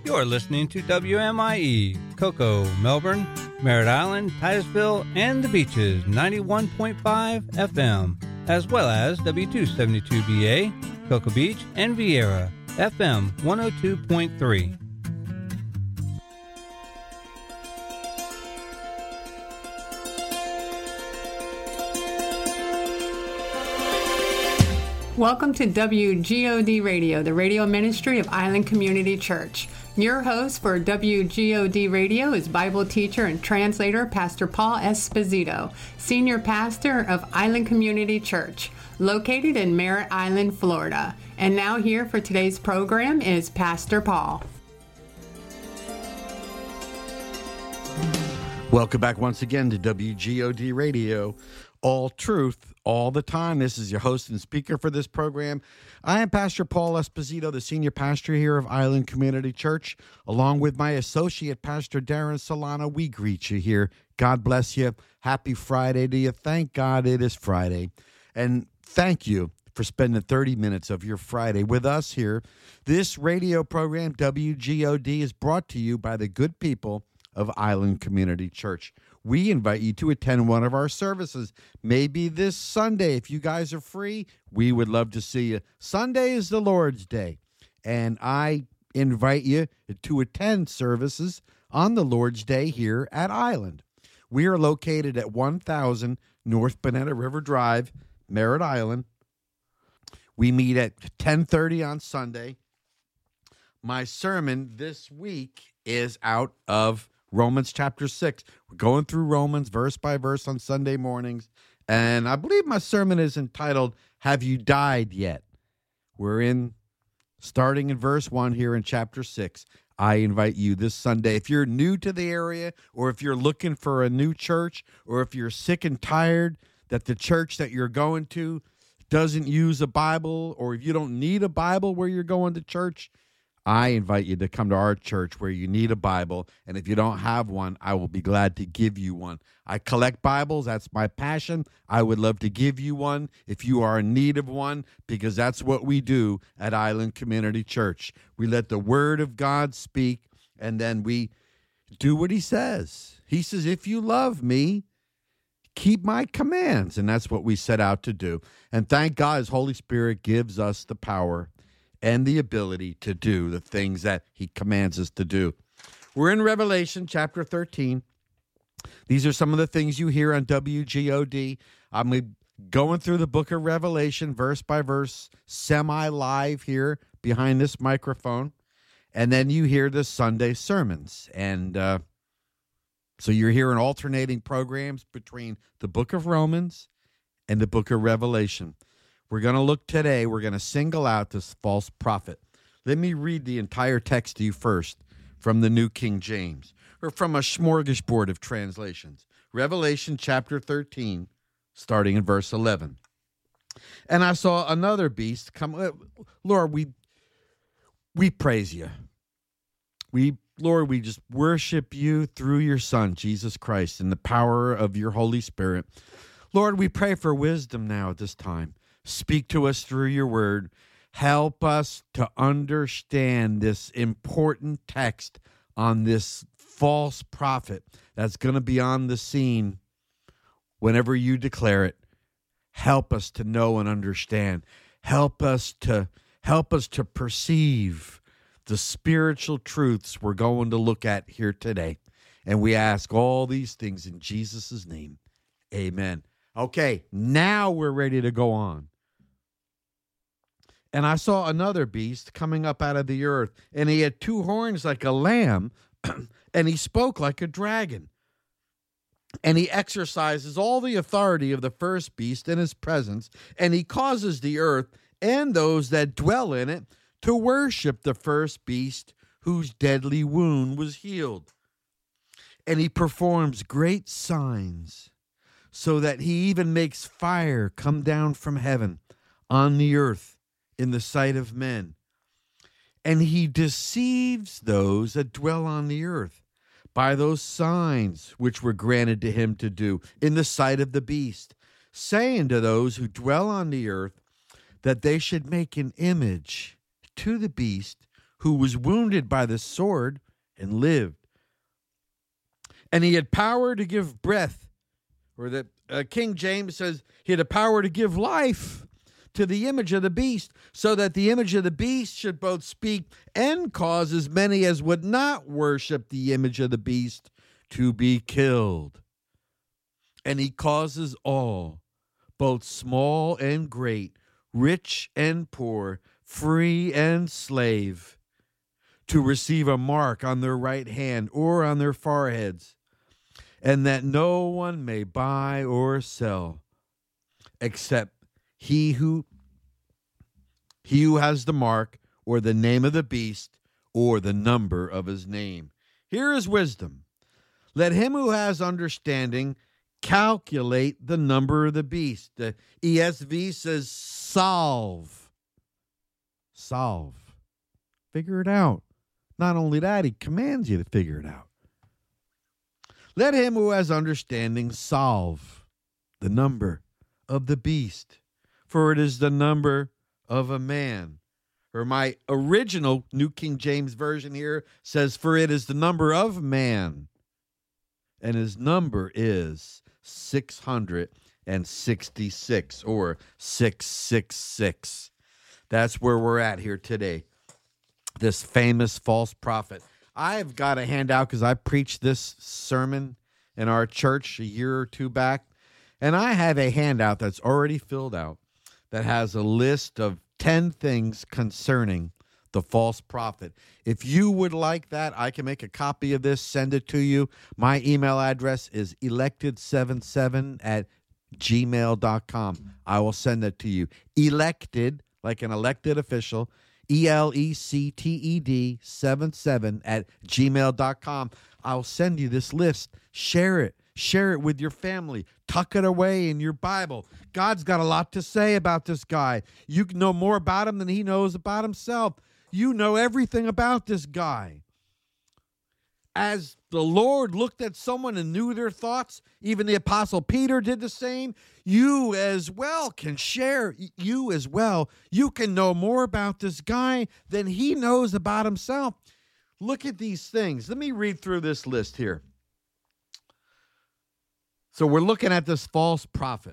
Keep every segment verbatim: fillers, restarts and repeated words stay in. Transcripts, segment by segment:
You're listening to W M I E, Cocoa, Melbourne, Merritt Island, Titusville, and the Beaches, ninety-one point five F M, as well as W two seventy-two B A, Cocoa Beach, and Vieira, F M one oh two point three. Welcome to W G O D Radio, the radio ministry of Island Community Church. Your host for W G O D Radio is Bible teacher and translator Pastor Paul Esposito, senior pastor of Island Community Church, located in Merritt Island, Florida. And now here for today's program is Pastor Paul. Welcome back once again to W G O D Radio. All truth, all the time. This is your host and speaker for this program. I am Pastor Paul Esposito, the senior pastor here of Island Community Church, along with my associate pastor, Darren Solano. We greet you here. God bless you. Happy Friday to you. Thank God it is Friday. And thank you for spending thirty minutes of your Friday with us here. This radio program, W G O D, is brought to you by the good people of Island Community Church. We invite you to attend one of our services, maybe this Sunday. If you guys are free, we would love to see you. Sunday is the Lord's Day, and I invite you to attend services on the Lord's Day here at Island. We are located at one thousand North Banana River Drive, Merritt Island. We meet at ten thirty on Sunday. My sermon this week is out of Romans chapter six. We're going through Romans verse by verse on Sunday mornings, and I believe my sermon is entitled, Have You Died Yet? We're in, starting in verse one here in chapter six. I invite you this Sunday, if you're new to the area, or if you're looking for a new church, or if you're sick and tired that the church that you're going to doesn't use a Bible, or if you don't need a Bible where you're going to church, I invite you to come to our church where you need a Bible, and if you don't have one, I will be glad to give you one. I collect Bibles. That's my passion. I would love to give you one if you are in need of one, because that's what we do at Island Community Church. We let the Word of God speak, and then we do what He says. He says, if you love me, keep my commands, and that's what we set out to do. And thank God His Holy Spirit gives us the power and the ability to do the things that He commands us to do. We're in Revelation chapter thirteen. These are some of the things you hear on W G O D. I'm going through the book of Revelation verse by verse, semi-live here behind this microphone. And then you hear the Sunday sermons. And uh, so you're hearing alternating programs between the book of Romans and the book of Revelation. We're going to look today, we're going to single out this false prophet. Let me read the entire text to you first from the New King James, or from a smorgasbord of translations. Revelation chapter thirteen, starting in verse eleven. And I saw another beast come. Lord, we we praise you. We, Lord, we just worship you through your Son, Jesus Christ, in the power of your Holy Spirit. Lord, we pray for wisdom now at this time. Speak to us through your word. Help us to understand this important text on this false prophet that's going to be on the scene whenever you declare it. Help us to know and understand. Help us to help us to perceive the spiritual truths we're going to look at here today. And we ask all these things in Jesus' name. Amen. Okay, now we're ready to go on. And I saw another beast coming up out of the earth, and he had two horns like a lamb, and he spoke like a dragon. And he exercises all the authority of the first beast in his presence, and he causes the earth and those that dwell in it to worship the first beast whose deadly wound was healed. And he performs great signs, so that he even makes fire come down from heaven on the earth in the sight of men. And he deceives those that dwell on the earth by those signs which were granted to him to do in the sight of the beast, saying to those who dwell on the earth that they should make an image to the beast who was wounded by the sword and lived. And he had power to give breath, or that uh, King James says he had a power to give life to the image of the beast, so that the image of the beast should both speak and cause as many as would not worship the image of the beast to be killed. And he causes all, both small and great, rich and poor, free and slave, to receive a mark on their right hand or on their foreheads, and that no one may buy or sell except he who he who has the mark or the name of the beast or the number of his name. Here is wisdom. Let him who has understanding calculate the number of the beast. The E S V says solve. Solve. Figure it out. Not only that, he commands you to figure it out. Let him who has understanding solve the number of the beast, for it is the number of a man. Or my original New King James Version here says, for it is the number of man, and his number is six hundred sixty-six, or six six six. That's where we're at here today. This famous false prophet. I've got a handout because I preached this sermon in our church a year or two back, and I have a handout that's already filled out that has a list of ten things concerning the false prophet. If you would like that, I can make a copy of this, send it to you. My email address is elected seventy-seven at gmail dot com. I will send that to you. Elected, like an elected official, E L E C T E D seventy-seven at gmail dot com. I'll send you this list. Share it. Share it with your family. Tuck it away in your Bible. God's got a lot to say about this guy. You know more about him than he knows about himself. You know everything about this guy. As the Lord looked at someone and knew their thoughts, even the Apostle Peter did the same, you as well can share. You as well. You can know more about this guy than he knows about himself. Look at these things. Let me read through this list here. So we're looking at this false prophet.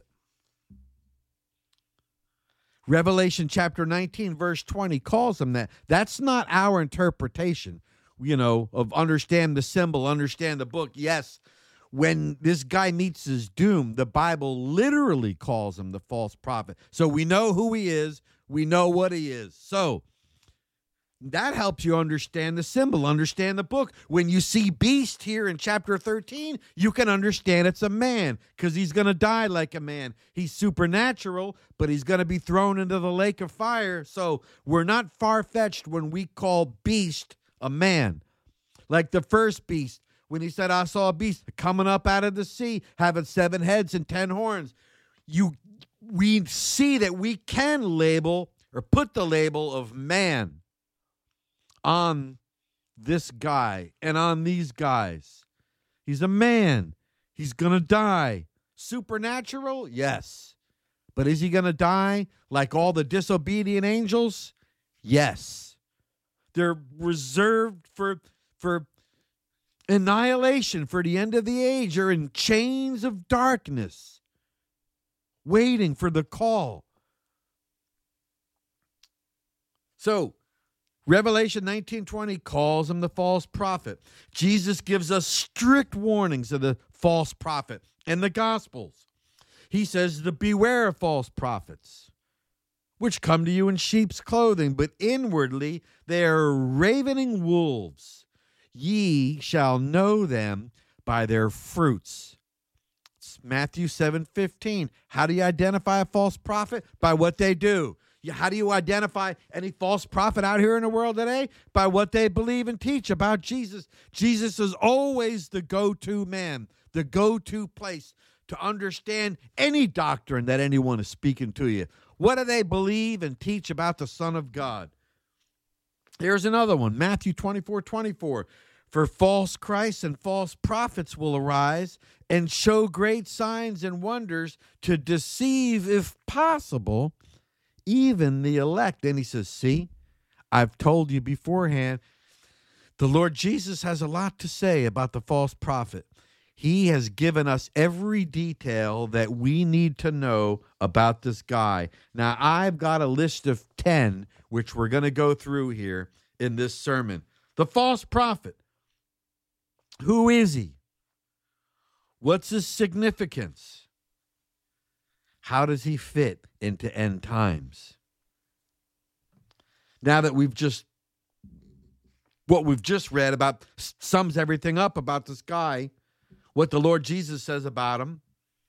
Revelation chapter nineteen, verse twenty calls him that. That's not our interpretation, you know, of understand the symbol, understand the book. Yes, when this guy meets his doom, the Bible literally calls him the false prophet. So we know who he is. We know what he is. So that helps you understand the symbol, understand the book. When you see beast here in chapter thirteen, you can understand it's a man because he's going to die like a man. He's supernatural, but he's going to be thrown into the lake of fire. So we're not far-fetched when we call beast a man. Like the first beast, when he said, I saw a beast coming up out of the sea, having seven heads and ten horns. You, we see that we can label or put the label of man on this guy and on these guys. He's a man. He's going to die. Supernatural? Yes. But is he going to die like all the disobedient angels? Yes. They're reserved for, for annihilation, for the end of the age. They're in chains of darkness, waiting for the call. So, Revelation nineteen twenty calls him the false prophet. Jesus gives us strict warnings of the false prophet in the Gospels. He says to beware of false prophets, which come to you in sheep's clothing, but inwardly they are ravening wolves. Ye shall know them by their fruits. It's Matthew seven fifteen. How do you identify a false prophet? By what they do. How do you identify any false prophet out here in the world today? By what they believe and teach about Jesus. Jesus is always the go-to man, the go-to place to understand any doctrine that anyone is speaking to you. What do they believe and teach about the Son of God? Here's another one, Matthew twenty-four twenty-four. For false Christs and false prophets will arise and show great signs and wonders to deceive, if possible, even the elect. And he says, see, I've told you beforehand, the Lord Jesus has a lot to say about the false prophet. He has given us every detail that we need to know about this guy. Now, I've got a list of ten, which we're going to go through here in this sermon. The false prophet. Who is he? What's his significance? How does he fit into end times? Now that we've just, what we've just read about sums everything up about this guy, what the Lord Jesus says about him.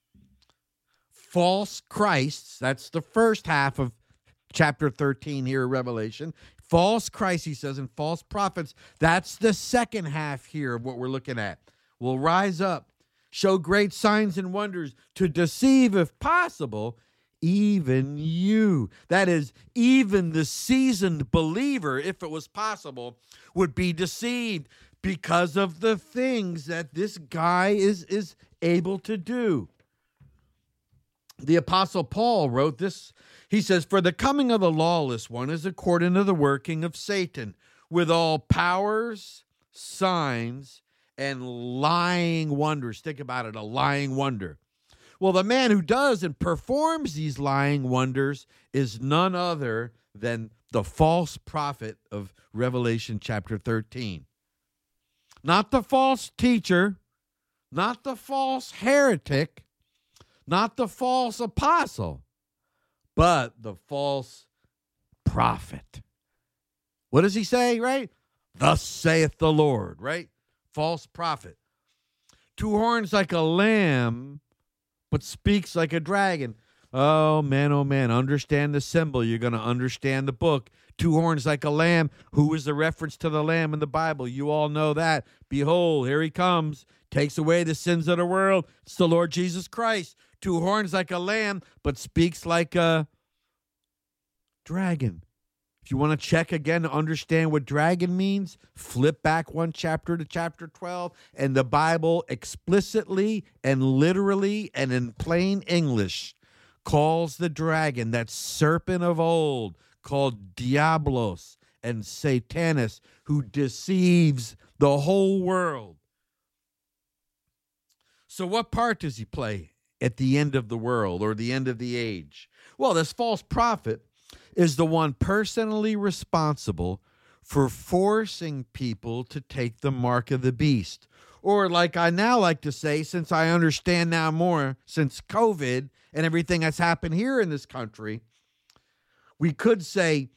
False Christs, that's the first half of chapter thirteen here in Revelation. False Christ, he says, and false prophets, that's the second half here of what we're looking at. Will rise up, show great signs and wonders to deceive, if possible, even you. That is, even the seasoned believer, if it was possible, would be deceived because of the things that this guy is, is able to do. The Apostle Paul wrote this. He says, "For the coming of the lawless one is according to the working of Satan, with all powers, signs, and lying wonders." Think about it, a lying wonder. Well, the man who does and performs these lying wonders is none other than the false prophet of Revelation chapter thirteen. Not the false teacher, not the false heretic, not the false apostle, but the false prophet. What does he say, right? Thus saith the Lord, right? False prophet. Two horns like a lamb, but speaks like a dragon. Oh, man, oh, man, understand the symbol. You're going to understand the book. Two horns like a lamb. Who is the reference to the lamb in the Bible? You all know that. Behold, here he comes. Takes away the sins of the world. It's the Lord Jesus Christ. Two horns like a lamb, but speaks like a dragon. If you want to check again to understand what dragon means, flip back one chapter to chapter twelve, and the Bible explicitly and literally and in plain English calls the dragon, that serpent of old, called Diablos and Satanas, who deceives the whole world. So what part does he play at the end of the world or the end of the age? Well, this false prophet is the one personally responsible for forcing people to take the mark of the beast. Or like I now like to say, since I understand now more, since COVID and everything that's happened here in this country, we could say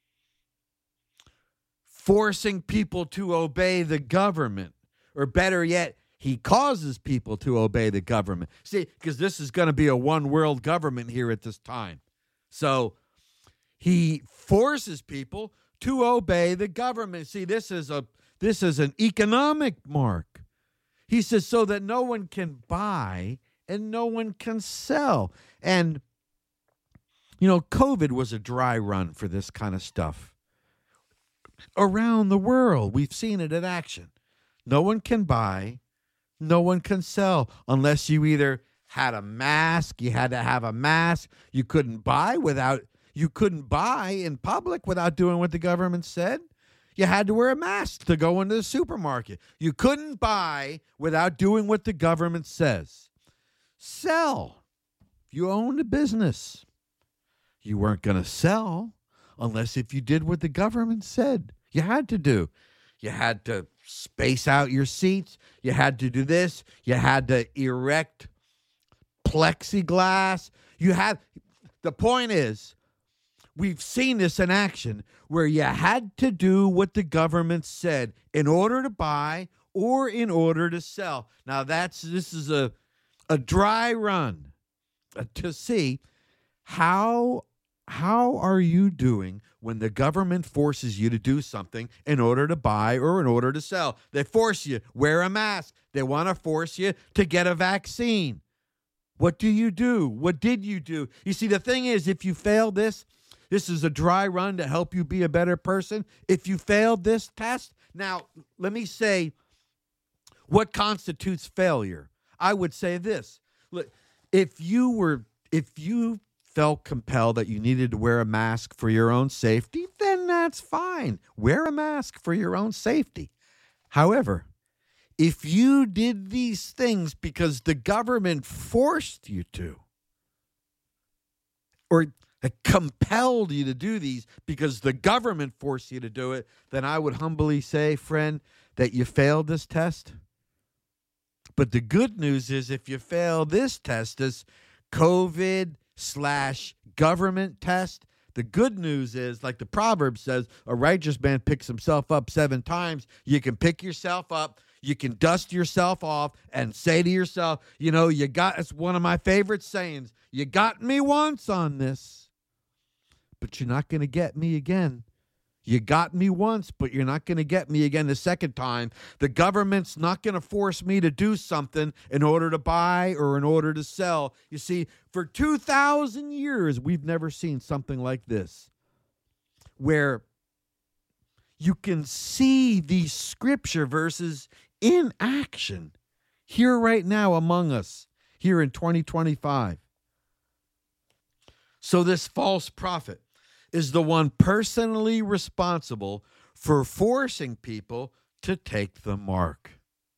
forcing people to obey the government, or better yet, he causes people to obey the government. See, because this is going to be a one world government here at this time. So he forces people to obey the government. See, this is a this is an economic mark. He says so that no one can buy and no one can sell. And, you know, COVID was a dry run for this kind of stuff. Around the world, we've seen it in action. No one can buy, no one can sell unless you either had a mask, you had to have a mask, you couldn't buy without, you couldn't buy in public without doing what the government said. You had to wear a mask to go into the supermarket. You couldn't buy without doing what the government says. Sell. If you owned a business, you weren't going to sell unless if you did what the government said. You had to do. You had to space out your seats. You had to do this. You had to erect plexiglass. You had, the point is, we've seen this in action where you had to do what the government said in order to buy or in order to sell. Now that's, this is a, a dry run uh, to see how, how are you doing when the government forces you to do something in order to buy or in order to sell. They force you, wear a mask. They want to force you to get a vaccine. What do you do? What did you do? You see, the thing is, if you fail this, this is a dry run to help you be a better person. If you failed this test, now let me say what constitutes failure. I would say this. Look, if you were, if you felt compelled that you needed to wear a mask for your own safety, then that's fine. Wear a mask for your own safety. However, if you did these things because the government forced you to, or compelled you to do these because the government forced you to do it, then I would humbly say, friend, that you failed this test. But the good news is if you fail this test, this COVID slash government test, the good news is, like the proverb says, a righteous man picks himself up seven times. You can pick yourself up. You can dust yourself off and say to yourself, you know, you got, it's one of my favorite sayings, you got me once on this, but you're not going to get me again. You got me once, but you're not going to get me again the second time. The government's not going to force me to do something in order to buy or in order to sell. You see, for two thousand years, we've never seen something like this, where you can see these scripture verses in action here right now among us, here in twenty twenty-five. So this false prophet is the one personally responsible for forcing people to take the mark.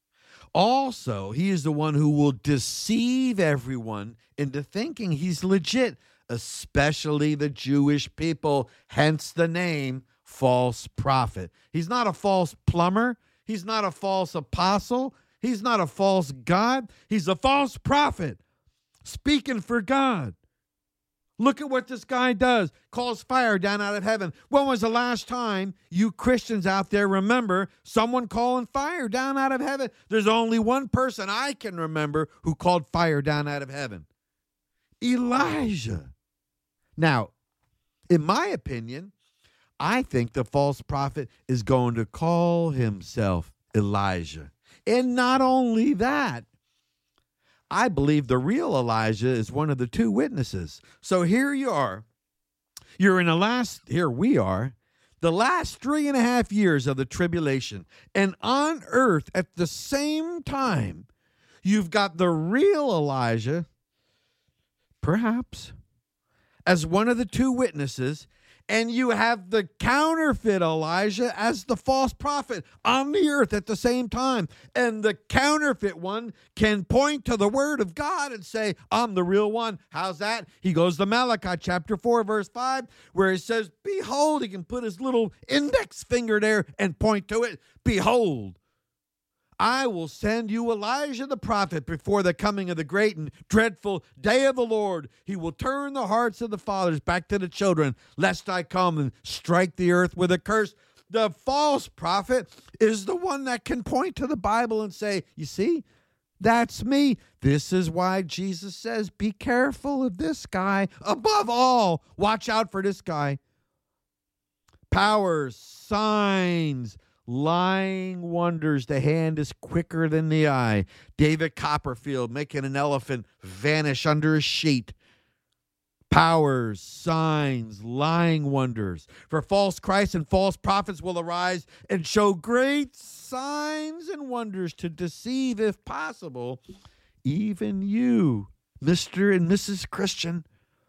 Also, he is the one who will deceive everyone into thinking he's legit, especially the Jewish people, hence the name false prophet. He's not a false plumber. He's not a false apostle. He's not a false God. He's a false prophet speaking for God. Look at what this guy does. Calls fire down out of heaven. When was the last time you Christians out there remember someone calling fire down out of heaven? There's only one person I can remember who called fire down out of heaven. Elijah. Now, in my opinion, I think the false prophet is going to call himself Elijah. And not only that, I believe the real Elijah is one of the two witnesses. So here you are. You're in the last, here we are, the last three and a half years of the tribulation. And on earth at the same time, you've got the real Elijah, perhaps, as one of the two witnesses, and you have the counterfeit Elijah as the false prophet on the earth at the same time. And the counterfeit one can point to the word of God and say, I'm the real one. How's that? He goes to Malachi chapter four, verse five, where he says, behold, he can put his little index finger there and point to it. Behold, I will send you Elijah the prophet before the coming of the great and dreadful day of the Lord. He will turn the hearts of the fathers back to the children, lest I come and strike the earth with a curse. The false prophet is the one that can point to the Bible and say, you see, that's me. This is why Jesus says, be careful of this guy. Above all, watch out for this guy. Powers, signs, lying wonders. The hand is quicker than the eye. David Copperfield making an elephant vanish under a sheet. Powers, signs, lying wonders. For false Christs and false prophets will arise and show great signs and wonders to deceive, if possible, even you, Mister and Missus Christian.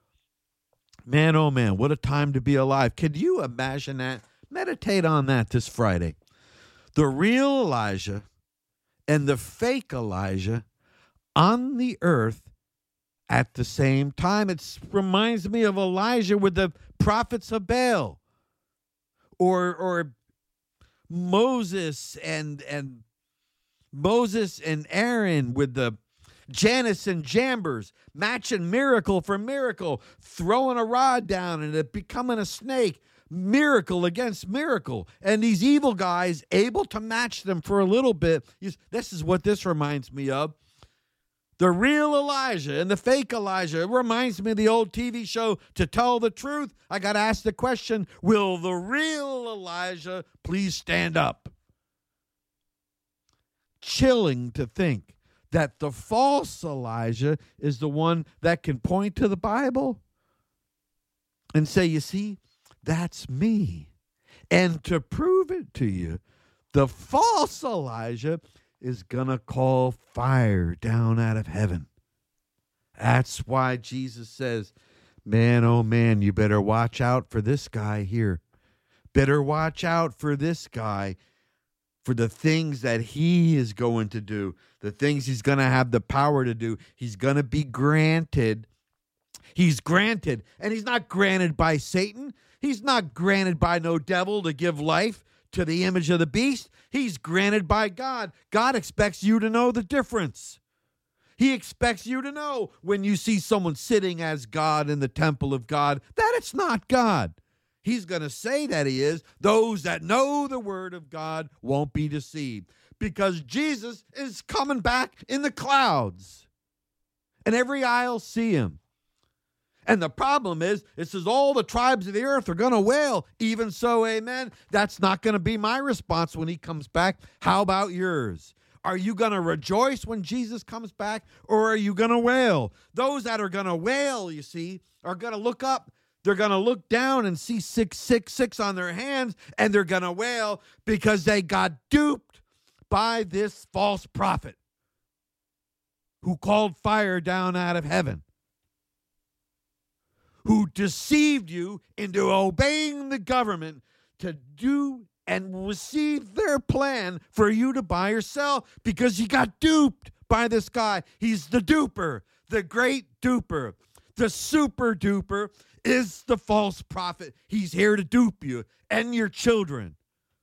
Man, oh man, what a time to be alive. Can you imagine that? Meditate on that this Friday. The real Elijah and the fake Elijah on the earth at the same time. It reminds me of Elijah with the prophets of Baal, or or Moses and and Moses and Aaron with the Janus and Jambres, matching miracle for miracle, throwing a rod down and it becoming a snake. Miracle against miracle, and these evil guys able to match them for a little bit. This is what this reminds me of. The real Elijah and the fake Elijah. It reminds me of the old T V show To Tell the Truth. I got to ask the question, will the real Elijah please stand up? Chilling to think that the false Elijah is the one that can point to the Bible and say, you see, that's me. And to prove it to you, the false Elijah is going to call fire down out of heaven. That's why Jesus says, Man, oh man, you better watch out for this guy here. Better watch out for this guy, for the things that he is going to do, the things he's going to have the power to do. He's going to be granted. He's granted, and he's not granted by Satan. He's not granted by no devil to give life to the image of the beast. He's granted by God. God expects you to know the difference. He expects you to know when you see someone sitting as God in the temple of God that it's not God. He's going to say that he is. Those that know the word of God won't be deceived, because Jesus is coming back in the clouds, and every eye will see him. And the problem is, it says all the tribes of the earth are going to wail. Even so, amen. That's not going to be my response when he comes back. How about yours? Are you going to rejoice when Jesus comes back, or are you going to wail? Those that are going to wail, you see, are going to look up. They're going to look down and see six six six on their hands, and they're going to wail because they got duped by this false prophet who called fire down out of heaven, who deceived you into obeying the government to do and receive their plan for you to buy or sell, because you got duped by this guy. He's the duper, the great duper. The super duper is the false prophet. He's here to dupe you and your children.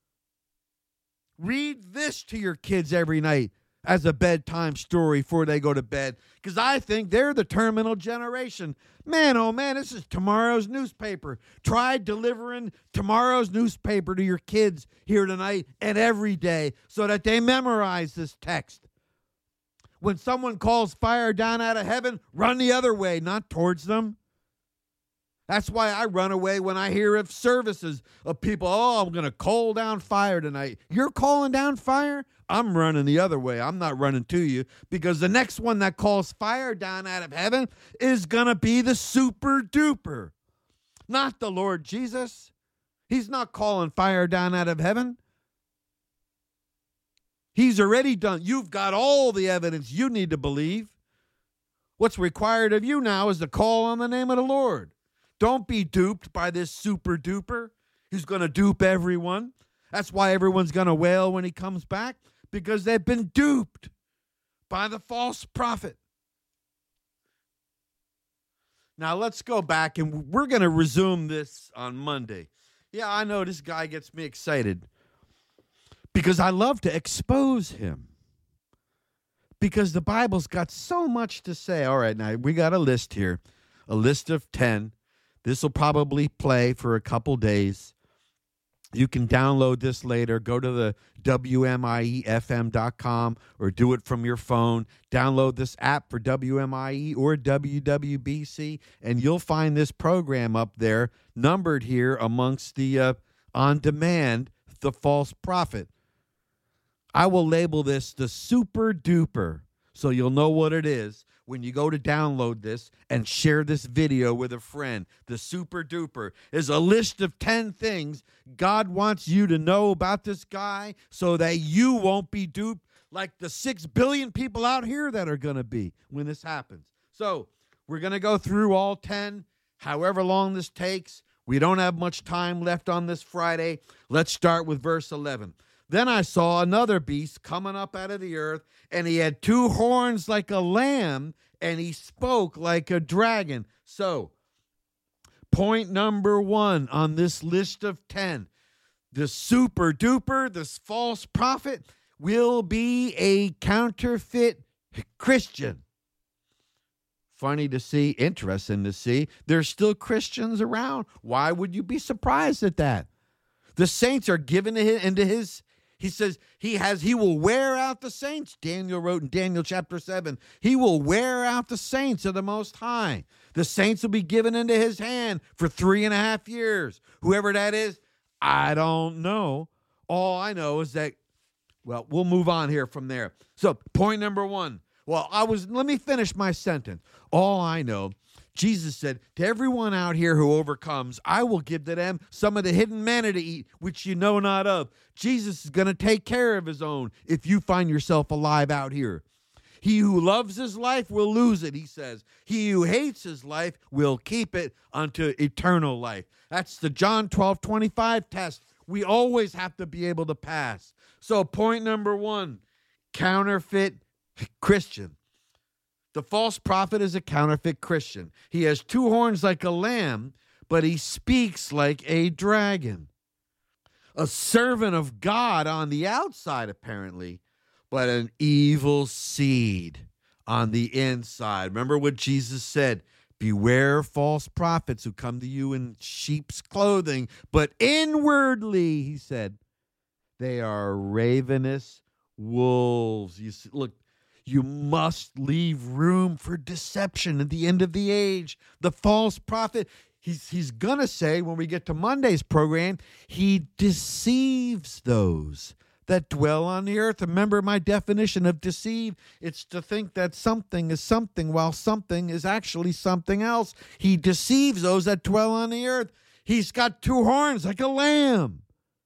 Read this to your kids every night as a bedtime story before they go to bed, because I think they're the terminal generation. Man, oh man, this is tomorrow's newspaper. Try delivering tomorrow's newspaper to your kids here tonight and every day so that they memorize this text. When someone calls fire down out of heaven, run the other way, not towards them. That's why I run away when I hear of services of people, oh, I'm going to call down fire tonight. You're calling down fire? I'm running the other way. I'm not running to you, because the next one that calls fire down out of heaven is going to be the super duper, not the Lord Jesus. He's not calling fire down out of heaven. He's already done. You've got all the evidence you need to believe. What's required of you now is to call on the name of the Lord. Don't be duped by this super duper who's going to dupe everyone. That's why everyone's going to wail when he comes back, because they've been duped by the false prophet. Now, let's go back, and we're going to resume this on Monday. Yeah, I know this guy gets me excited because I love to expose him, because the Bible's got so much to say. All right, now we got a list here, a list of ten. This will probably play for a couple days. You can download this later. Go to the W M I E F M dot com or do it from your phone. Download this app for W M I E or W W B C, and you'll find this program up there, numbered here amongst the uh, on-demand, the false prophet. I will label this the super duper, so you'll know what it is when you go to download this and share this video with a friend. The super duper is a list of ten things God wants you to know about this guy so that you won't be duped like the six billion people out here that are going to be when this happens. So we're going to go through all ten, however long this takes. We don't have much time left on this Friday. Let's start with verse eleven. Then I saw another beast coming up out of the earth, and he had two horns like a lamb, and he spoke like a dragon. So, point number one on this list of ten, the super duper, this false prophet, will be a counterfeit Christian. Funny to see, interesting to see. There's still Christians around. Why would you be surprised at that? The saints are given into his. He says he has, he will wear out the saints. Daniel wrote in Daniel chapter seven, he will wear out the saints of the Most High. The saints will be given into his hand for three and a half years. Whoever that is, I don't know. All I know is that, well, we'll move on here from there. So point number one. Well, I was, let me finish my sentence. All I know, Jesus said, to everyone out here who overcomes, I will give to them some of the hidden manna to eat, which you know not of. Jesus is going to take care of his own if you find yourself alive out here. He who loves his life will lose it, he says. He who hates his life will keep it unto eternal life. That's the John twelve twenty-five test we always have to be able to pass. So point number one, counterfeit Christian. The false prophet is a counterfeit Christian. He has two horns like a lamb, but he speaks like a dragon. A servant of God on the outside, apparently, but an evil seed on the inside. Remember what Jesus said, beware false prophets who come to you in sheep's clothing, but inwardly, he said, they are ravenous wolves. You see, look, you must leave room for deception at the end of the age. The false prophet, he's, he's going to say when we get to Monday's program, he deceives those that dwell on the earth. Remember my definition of deceive? It's to think that something is something while something is actually something else. He deceives those that dwell on the earth. He's got two horns like a lamb.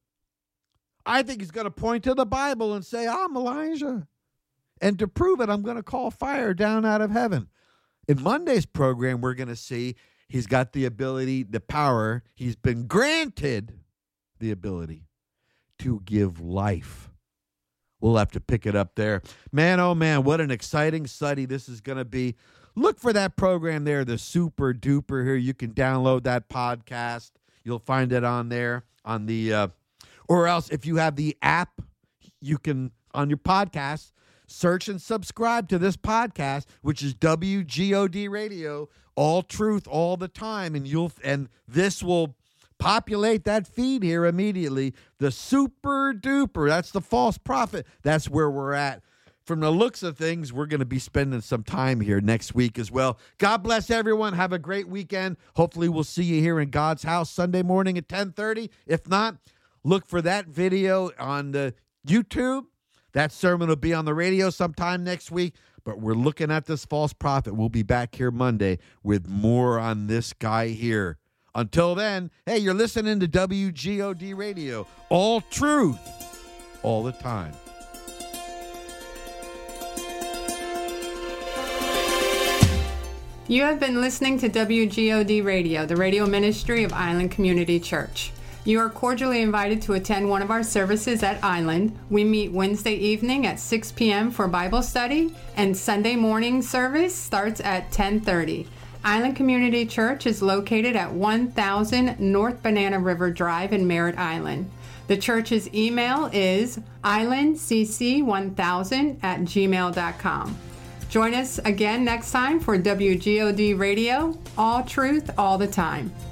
I think he's going to point to the Bible and say, I'm Elijah. And to prove it, I'm going to call fire down out of heaven. In Monday's program, we're going to see he's got the ability, the power. He's been granted the ability to give life. We'll have to pick it up there. Man, oh man, what an exciting study this is going to be. Look for that program there, the Super Duper here. You can download that podcast. You'll find it on there on the, uh, or else if you have the app, you can, on your podcast, search and subscribe to this podcast, which is W G O D Radio, all truth all the time. And you'll, and this will populate that feed here immediately. The Super Duper, that's the false prophet. That's where we're at. From the looks of things, we're going to be spending some time here next week as well. God bless everyone. Have a great weekend. Hopefully we'll see you here in God's house Sunday morning at ten thirty. If not, look for that video on the YouTube. That sermon will be on the radio sometime next week. But we're looking at this false prophet. We'll be back here Monday with more on this guy here. Until then, hey, you're listening to W G O D Radio. All truth, all the time. You have been listening to W G O D Radio, the radio ministry of Island Community Church. You are cordially invited to attend one of our services at Island. We meet Wednesday evening at six p.m. for Bible study, and Sunday morning service starts at ten thirty. Island Community Church is located at one thousand North Banana River Drive in Merritt Island. The church's email is island c c one thousand at gmail dot com. Join us again next time for W G O D Radio, all truth, all the time.